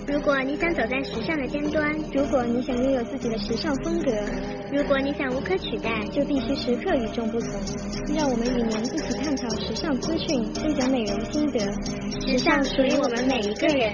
如果你想走在时尚的尖端， 如果你想拥有自己的时尚风格， 如果你想无可取代， 就必须时刻与众不同。让我们与您一起探讨时尚资讯，分享美容心得。 时尚属于我们每一个人。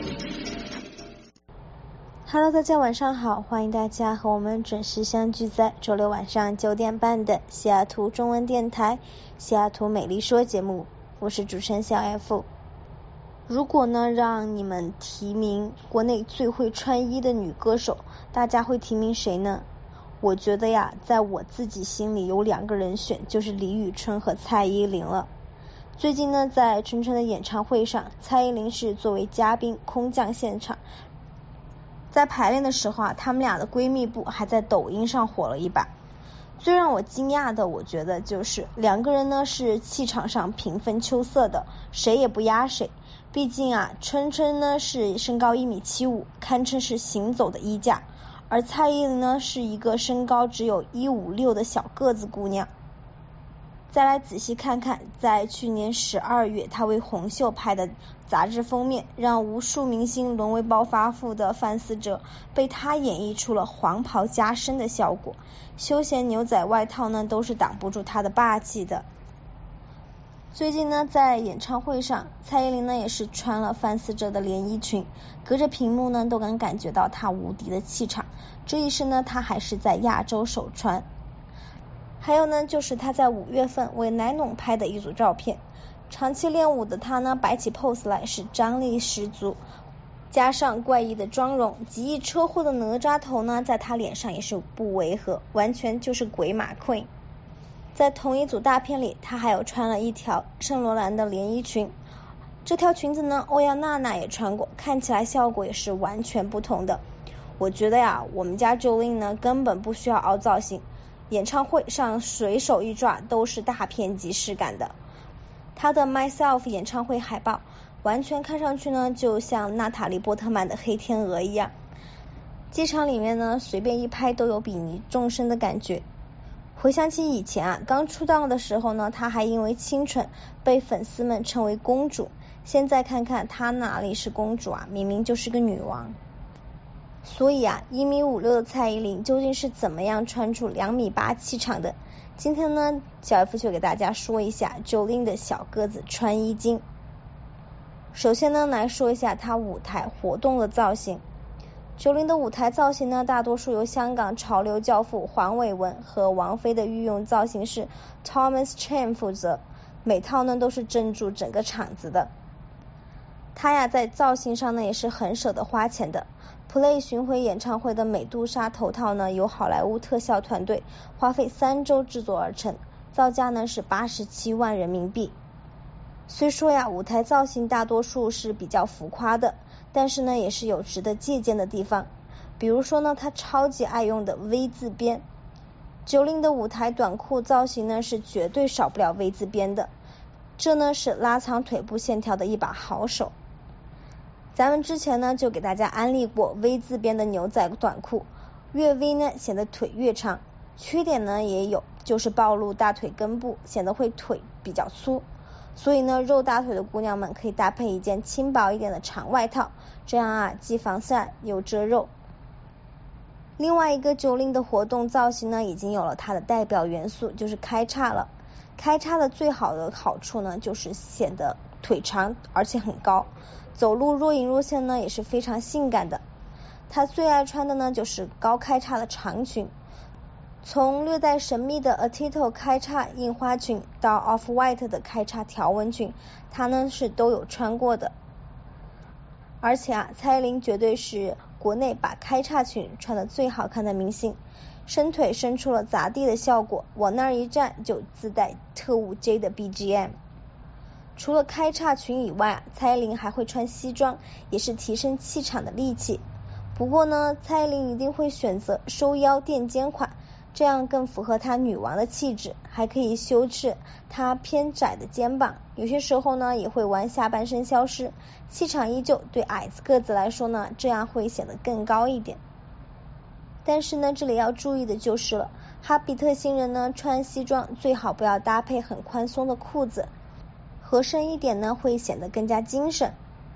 Hello， 大家晚上好，欢迎大家和我们准时相聚在周六晚上9点半的西雅图中文电台西雅图美丽说节目，我是主持人小 F。如果呢让你们提名国内最会穿衣的女歌手，大家会提名谁呢？我觉得呀，在我自己心里有2个人选，就是李宇春和蔡依林了。最近呢，在春春的演唱会上，蔡依林是作为嘉宾空降现场。在排练的时候啊，她们俩的闺蜜部还在抖音上火了一把。最让我惊讶的，我觉得就是2个人呢是气场上平分秋色的，谁也不压谁。毕竟啊，春春呢是身高1.75米，堪称是行走的衣架，而蔡依林呢是一个身高只有156的小个子姑娘。再来仔细看看，在去年12月，她为红袖拍的杂志封面，让无数明星沦为暴发户的范思哲，被她演绎出了黄袍加身的效果，休闲牛仔外套呢都是挡不住她的霸气的。最近呢，在演唱会上，蔡依林呢也是穿了范思哲的连衣裙，隔着屏幕呢都能感觉到她无敌的气场。这一身呢，她还是在亚洲首穿。还有呢，就是她在5月份为奶农拍的一组照片，长期练舞的她呢，摆起 pose 来是张力十足，加上怪异的妆容，极易车祸的哪吒头呢，在她脸上也是不违和，完全就是鬼马 queen。在同一组大片里，她还有穿了一条圣罗兰的连衣裙，这条裙子呢，欧阳娜娜也穿过，看起来效果也是完全不同的。我觉得呀，我们家 Jolin 呢根本不需要凹造型，演唱会上随手一抓都是大片即视感的。她的 Myself 演唱会海报完全看上去呢就像娜塔莉波特曼的黑天鹅一样，机场里面呢随便一拍都有比拟众生的感觉。回想起以前啊，刚出道的时候呢，她还因为清纯被粉丝们称为公主，现在看看她哪里是公主啊，明明就是个女王。所以啊，1.56米的蔡依林究竟是怎么样穿出2.8米气场的？今天呢，小 F 就给大家说一下 Jolin 的小个子穿衣经。首先呢，来说一下她舞台活动的造型。Jolin 的舞台造型呢，大多数由香港潮流教父黄伟文和王菲的御用造型师 Thomas Chen 负责，每套呢都是镇住整个场子的。他呀在造型上呢也是很舍得花钱的。Play 巡回演唱会的美杜莎头套呢，由好莱坞特效团队花费3周制作而成，造价呢是87万人民币。虽说呀，舞台造型大多数是比较浮夸的，但是呢也是有值得借鉴的地方。比如说呢，他超级爱用的 V 字边。Jolin 的舞台短裤造型呢是绝对少不了 V 字边的，这呢是拉长腿部线条的一把好手。咱们之前呢就给大家安利过 V 字边的牛仔短裤，越 V 呢显得腿越长，缺点呢也有，就是暴露大腿根部，显得会腿比较粗。所以呢，肉大腿的姑娘们可以搭配一件轻薄一点的长外套，这样啊既防晒又遮肉。另外一个Jolin的活动造型呢，已经有了它的代表元素，就是开叉了。开叉的最好的好处呢，就是显得腿长而且很高，走路若隐若现呢也是非常性感的。她最爱穿的呢就是高开叉的长裙，从略带神秘的 Atito 开叉印花裙到 Off-White 的开叉条纹裙，她呢是都有穿过的。而且啊，蔡依林绝对是国内把开叉裙穿得最好看的明星，伸腿伸出了砸地的效果，往那儿一站就自带特务 J 的 BGM。除了开叉裙以外，蔡依林还会穿西装，也是提升气场的利器。不过呢，蔡依林一定会选择收腰垫肩款，这样更符合她女王的气质，还可以修饰她偏窄的肩膀。有些时候呢，也会玩下半身消失，气场依旧。对矮个子来说呢，这样会显得更高一点。但是呢，这里要注意的就是了，哈比特星人呢穿西装最好不要搭配很宽松的裤子，合身一点呢会显得更加精神。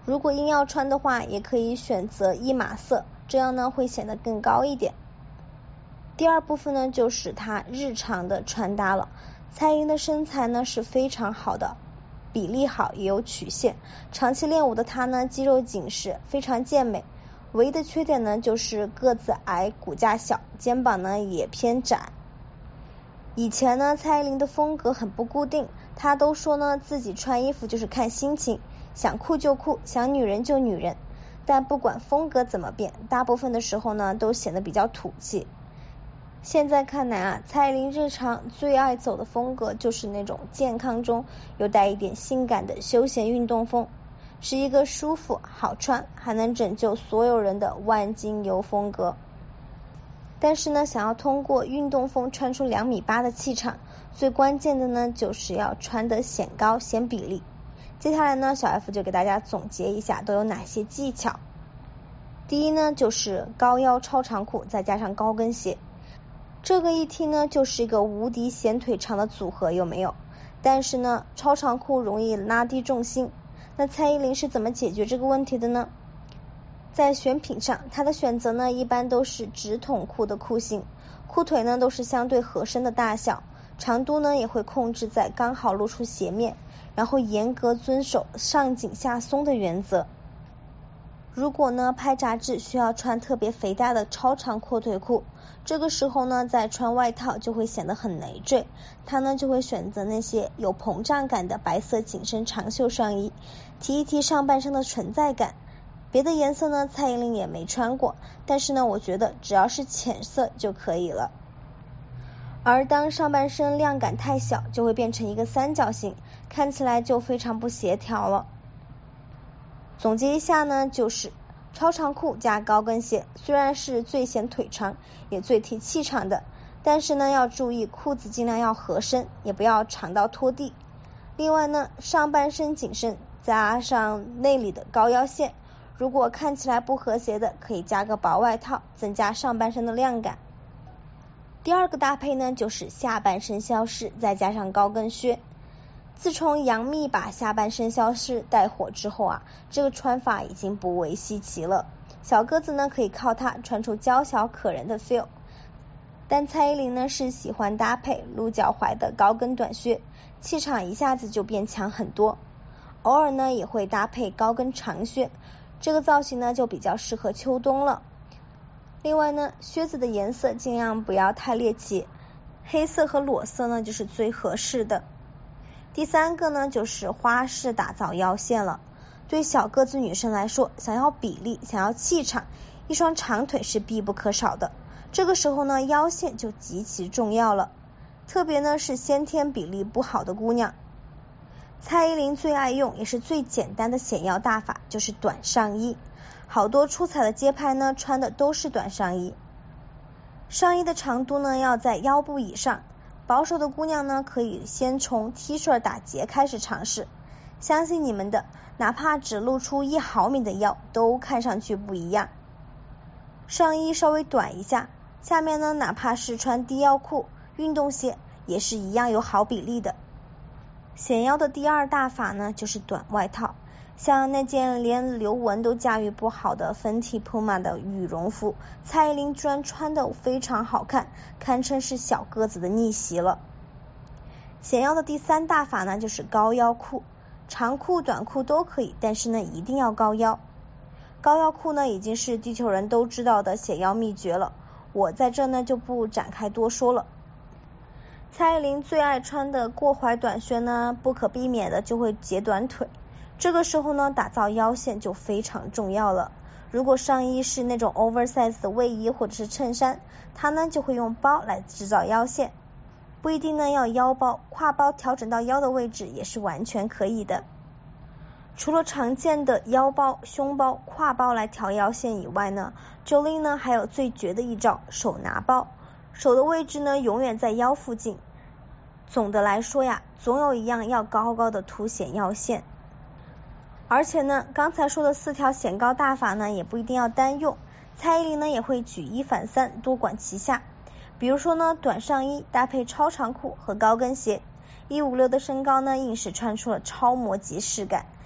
如果硬要穿的话，也可以选择一码色，这样呢会显得更高一点。第二部分呢就是她日常的穿搭了。蔡依林的身材呢是非常好的，比例好也有曲线，长期练舞的她呢肌肉紧实，非常健美。唯一的缺点呢就是个子矮，骨架小，肩膀呢也偏窄。以前呢蔡依林的风格很不固定，她都说呢自己穿衣服就是看心情，想酷就酷，想女人就女人。但不管风格怎么变，大部分的时候呢都显得比较土气。现在看来啊，蔡依林日常最爱走的风格就是那种健康中有带一点性感的休闲运动风，是一个舒服、好穿还能拯救所有人的万金油风格。但是呢，想要通过运动风穿出2.8米的气场，最关键的呢就是要穿得显高显比例。接下来呢，小 F 就给大家总结一下都有哪些技巧。第一呢，就是高腰超长裤再加上高跟鞋。这个一听呢就是一个无敌显腿长的组合，有没有？但是呢，超长裤容易拉低重心。那蔡依林是怎么解决这个问题的呢？在选品上，她的选择呢一般都是直筒裤的裤型，裤腿呢都是相对合身的大小，长度呢也会控制在刚好露出鞋面，然后严格遵守上紧下松的原则。如果呢拍杂志需要穿特别肥大的超长阔腿裤，这个时候呢再穿外套就会显得很累赘，她呢就会选择那些有膨胀感的白色紧身长袖上衣，提一提上半身的存在感。别的颜色呢蔡依林也没穿过，但是呢我觉得只要是浅色就可以了。而当上半身量感太小，就会变成一个三角形，看起来就非常不协调了。总结一下呢，就是超长裤加高跟鞋，虽然是最显腿长也最提气场的，但是呢要注意裤子尽量要合身，也不要长到拖地。另外呢，上半身紧身加上内里的高腰线，如果看起来不和谐的，可以加个薄外套，增加上半身的亮感。第二个搭配呢，就是下半身消失再加上高跟靴。自从杨幂把下半身消失带火之后啊，这个穿法已经不为稀奇了。小个子呢可以靠它穿出娇小可人的 feel， 但蔡依林呢是喜欢搭配露脚踝的高跟短靴，气场一下子就变强很多。偶尔呢也会搭配高跟长靴，这个造型呢就比较适合秋冬了。另外呢，靴子的颜色尽量不要太猎奇，黑色和裸色呢就是最合适的。第三个呢就是花式打造腰线了。对小个子女生来说，想要比例，想要气场，一双长腿是必不可少的。这个时候呢，腰线就极其重要了，特别呢是先天比例不好的姑娘。蔡依林最爱用也是最简单的显腰大法，就是短上衣。好多出彩的街拍呢穿的都是短上衣。上衣的长度呢要在腰部以上，保守的姑娘呢可以先从 T 恤打结开始尝试，相信你们的，哪怕只露出1毫米的腰都看上去不一样。上衣稍微短一下，下面呢哪怕是穿低腰裤、运动鞋也是一样有好比例的。显腰的第二大法呢就是短外套，像那件连刘雯都驾驭不好的粉体 Puma 的羽绒服，蔡依林居然穿得非常好看，堪称是小个子的逆袭了。显腰的第三大法呢就是高腰裤，长裤短裤都可以，但是呢一定要高腰。高腰裤呢已经是地球人都知道的显腰秘诀了，我在这呢就不展开多说了。蔡依林最爱穿的过踝短靴呢，不可避免的就会截短腿，这个时候呢打造腰线就非常重要了。如果上衣是那种 oversize 的卫衣或者是衬衫，它呢就会用包来制造腰线，不一定呢要腰包，挎包调整到腰的位置也是完全可以的。除了常见的腰包、胸包、挎包来调腰线以外呢， Jolin 呢还有最绝的一招，手拿包。手的位置呢永远在腰附近。总的来说呀，总有一样要高高的凸显腰线。而且呢，刚才说的4条显高大法呢也不一定要单用，蔡依林呢也会举一反三，多管齐下。比如说呢，短上衣搭配超长裤和高跟鞋，156的身高呢硬是穿出了超模级视感。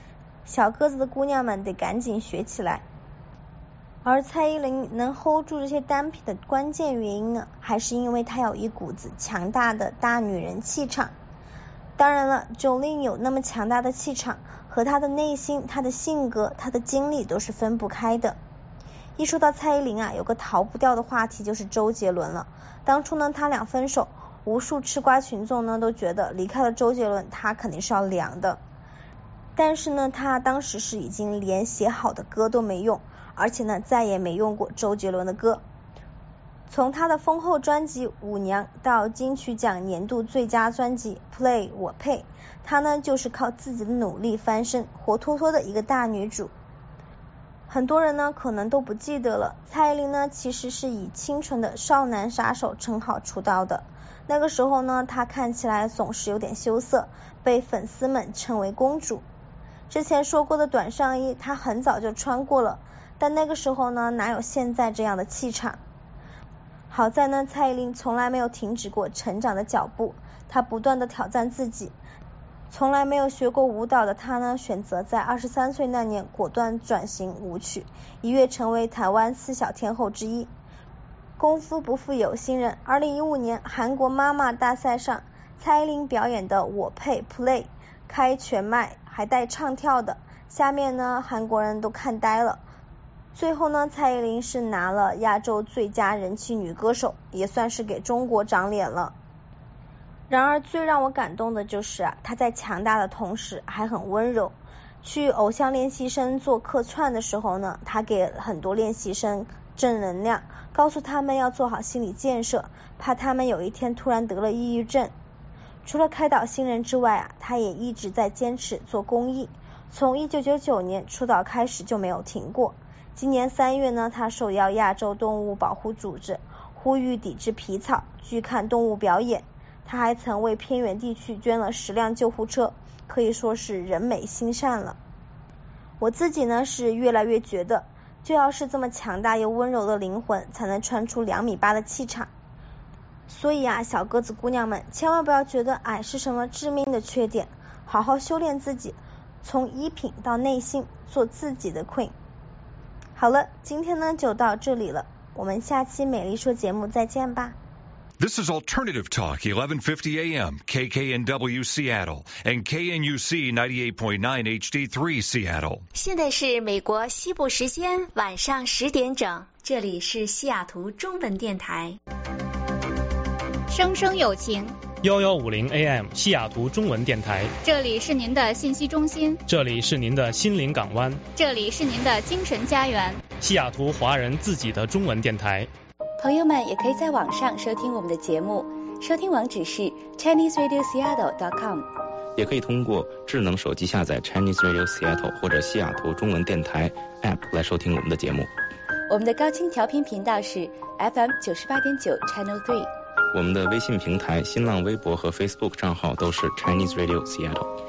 小个子的姑娘们得赶紧学起来。而蔡依林能 hold 住这些单品的关键原因呢，还是因为她有一股子强大的大女人气场。当然了，Jolin有那么强大的气场，和她的内心、她的性格、她的经历都是分不开的。一说到蔡依林啊，有个逃不掉的话题就是周杰伦了。当初呢，他俩分手，无数吃瓜群众呢都觉得离开了周杰伦，他肯定是要凉的。但是呢，他当时是已经连写好的歌都没用，而且呢，再也没用过周杰伦的歌。从他的丰厚专辑《舞娘》到金曲奖年度最佳专辑《Play 我配》，他呢就是靠自己的努力翻身，活脱脱的一个大女主。很多人呢可能都不记得了，蔡依林呢其实是以清纯的少男杀手称号出道的。那个时候呢，她看起来总是有点羞涩，被粉丝们称为公主。之前说过的短上衣，她很早就穿过了，但那个时候呢，哪有现在这样的气场？好在呢，蔡依林从来没有停止过成长的脚步，她不断的挑战自己。从来没有学过舞蹈的她呢，选择在23岁那年果断转型舞曲，一跃成为台湾4小天后之一。功夫不负有心人，2015年韩国妈妈大赛上，蔡依林表演的我配 Play 开全麦还带唱跳的，下面呢韩国人都看呆了。最后呢，蔡依林是拿了亚洲最佳人气女歌手，也算是给中国长脸了。然而最让我感动的就是她在强大的同时还很温柔。去偶像练习生做客串的时候呢，她给很多练习生正能量，告诉他们要做好心理建设，怕他们有一天突然得了抑郁症。除了开导新人之外她也一直在坚持做公益，从1999年出道开始就没有停过。今年3月呢，她受邀亚洲动物保护组织，呼吁抵制皮草，拒看动物表演。她还曾为偏远地区捐了10辆救护车，可以说是人美心善了。我自己呢是越来越觉得，就要是这么强大又温柔的灵魂，才能穿出2.8米的气场。所以小个子姑娘们千万不要觉得矮是什么致命的缺点，好好修炼自己，从衣品到内心，做自己的 queen。 好了，今天呢就到这里了，我们下期美丽说节目再见吧。 This is Alternative Talk, 1150 AM, KKNW Seattle, and KNUC 98.9 HD3 Seattle. 现在是美国西部时间晚上10点整，这里是西雅图中文电台。 声声有情 1150 AM 西雅图中文电台， 这里是您的信息中心， 这里是您的心灵港湾， 这里是您的精神家园， 西雅图华人自己的中文电台。 朋友们也可以在网上收听我们的节目，收听网址是 ChineseRadioSeattle.com， 也可以通过智能手机下载 Chinese Radio Seattle 或者西雅图中文电台 App 来收听我们的节目。 我们的高清调频频道是 FM 98.9 Channel 3。 我们的微信平台、新浪微博和 Facebook 账号都是 Chinese Radio Seattle。